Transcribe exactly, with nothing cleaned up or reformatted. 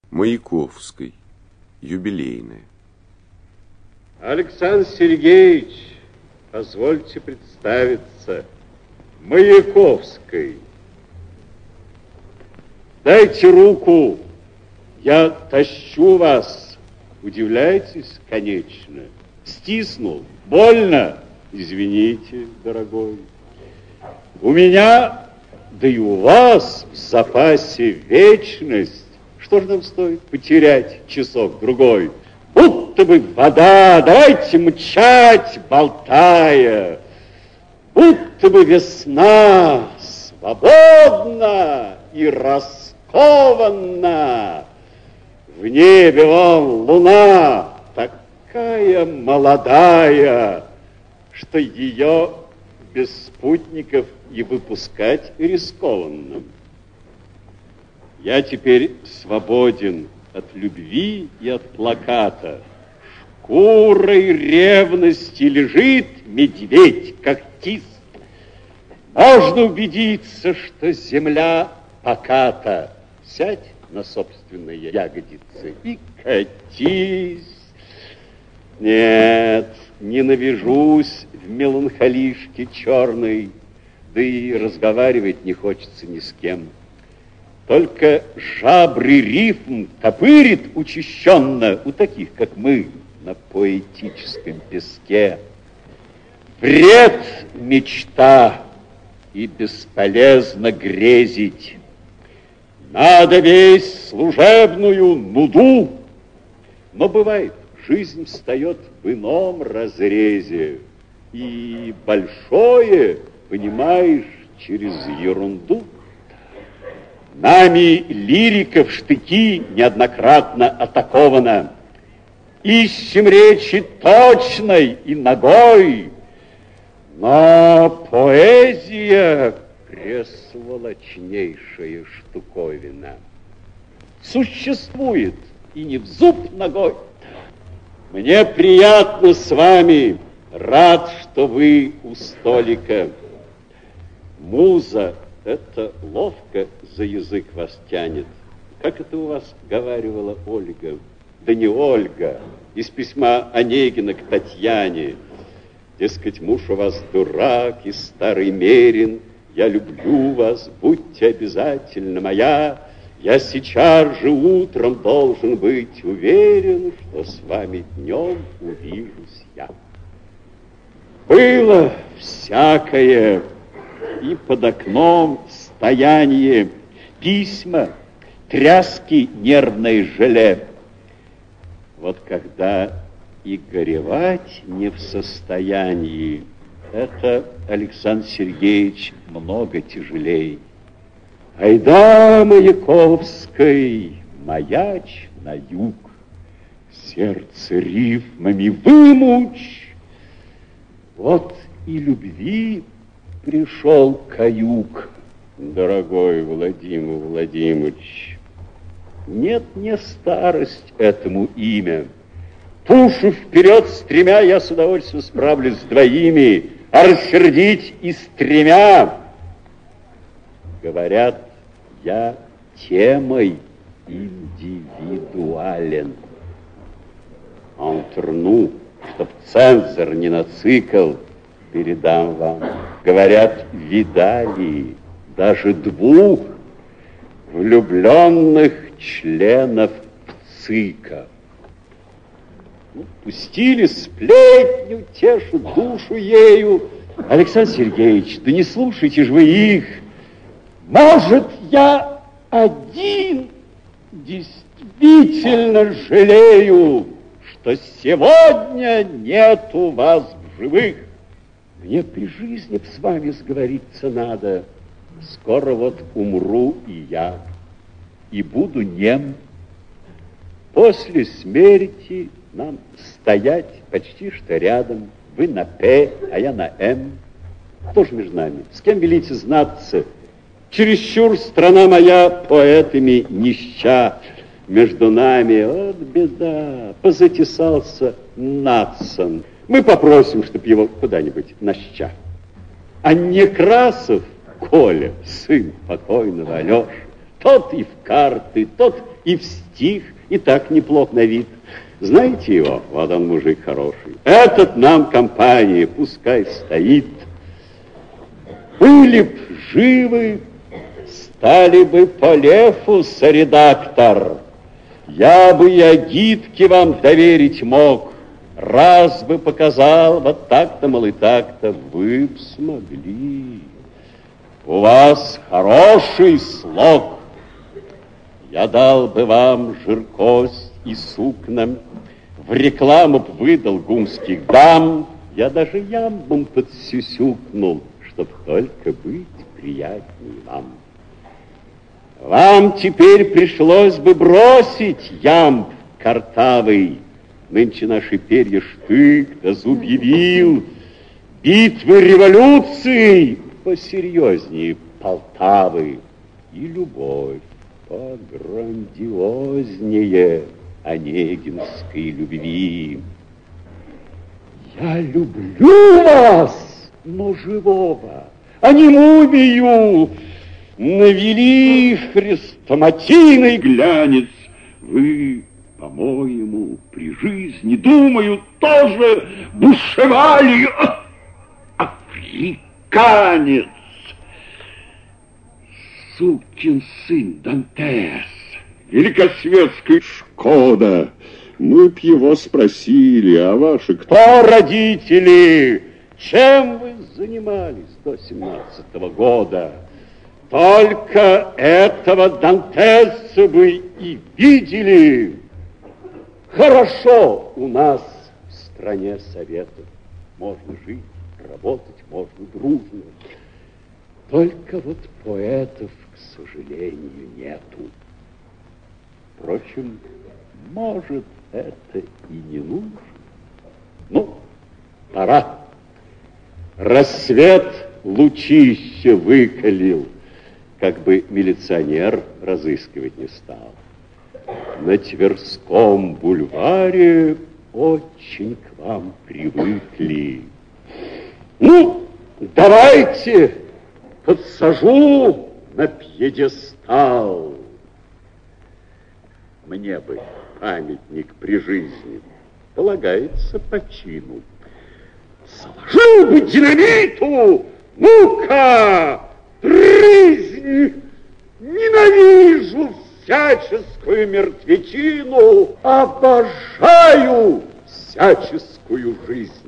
Маяковской. Юбилейная. Александр Сергеевич, позвольте представиться. Маяковской. Дайте руку, я тащу вас. Удивляетесь, конечно? Стиснул. Больно? Извините, дорогой. У меня, да и у вас в запасе вечность. Что же нам стоит потерять часок-другой? Будто бы вода, давайте мчать, болтая. Будто бы весна свободна и раскованна. В небе вон луна такая молодая, что ее без спутников и выпускать рискованно. Я теперь свободен от любви и от плаката. Шкурой ревности лежит медведь когтист. Можно убедиться, что земля поката. Сядь на собственные ягодицы и катись. Нет, не навяжусь в меланхолишке черной, да и разговаривать не хочется ни с кем. Только жабрый рифм топырит учащенно у таких, как мы, на поэтическом песке. Вред мечта, и бесполезно грезить. Надо весь служебную нуду. Но бывает, жизнь встает в ином разрезе, и большое понимаешь через ерунду. Нами лириков штыки неоднократно атаковано. Ищем речи точной и ногой, но поэзия пресволочнейшая штуковина. Существует и не в зуб ногой. Мне приятно с вами, рад, что вы у столика. Муза — это ловко за язык вас тянет. Как это у вас говаривала Ольга? Да не Ольга, из письма Онегина к Татьяне. Дескать, муж у вас дурак и старый мерин. Я люблю вас, будьте обязательно моя. Я сейчас же утром должен быть уверен, что с вами днем увижусь я. Было всякое, и под окном стояние, письма, тряски нервной желе. Вот когда и горевать не в состоянии, это, Александр Сергеевич, много тяжелей. Айда, Маяковской, маяч на юг, сердце рифмами вымучь. Вот и любви пришел каюк, дорогой Владимир Владимирович. Нет, не старость этому имя. Пушу вперед с тремя, я с удовольствием справлюсь с двоими, а рассердить и с тремя. Говорят, я темой индивидуален. Антрну, чтоб цензор не нацикал, передам вам. Говорят, видали даже двух влюбленных членов ЦИКа. Ну, пустили сплетню, тешут душу ею. Александр Сергеевич, да не слушайте же вы их. Может, я один действительно жалею, что сегодня нету вас в живых. Мне при жизни с вами сговориться надо. Скоро вот умру и я, и буду нем. После смерти нам стоять почти что рядом. Вы на «П», а я на «М». Кто ж между нами? С кем велите знаться? Чересчур страна моя поэтами нища. Между нами, вот беда, позатесался Надсон. Мы попросим, чтоб его куда-нибудь наща. А Некрасов, Коля, сын покойного Алеши, тот и в карты, тот и в стих, и так неплох на вид. Знаете его? Вот он мужик хороший. Этот нам компания, пускай стоит. Были б живы, стали бы по лефу, соредактор. Я бы и агитки вам доверить мог. Раз бы показал, вот так-то, мол, и так-то, вы б смогли. У вас хороший слог. Я дал бы вам жиркость и сукна, в рекламу б выдал гумских дам, я даже ямбом подсюсюкнул, чтоб только быть приятней вам. Вам теперь пришлось бы бросить ямб картавый, нынче наши перья штык да зуб явил, битвы революций посерьезнее Полтавы и любовь пограндиознее онегинской любви. Я люблю вас, но живого, а не мумию. Навели хрестоматийный глянец. Вы, по-моему, при жизни, думаю, тоже бушевали. Африканец. Сукин сын Дантес. Великосветская Шкода. Мы б его спросили, а ваши кто родители? Чем вы занимались до семнадцатого года? Только этого Дантеса вы и видели. Хорошо у нас в стране советов. Можно жить, работать, можно дружно. Только вот поэтов, к сожалению, нету. Впрочем, может, это и не нужно. Ну, пора. Рассвет лучище выкалил, как бы милиционер разыскивать не стал. На Тверском бульваре очень к вам привыкли. Ну, давайте подсажу на пьедестал. Мне бы памятник при жизни полагается по чину. Сложил бы динамиту, ну-ка, жизнь, ненавижу всяческую мертвечину, обожаю всяческую жизнь.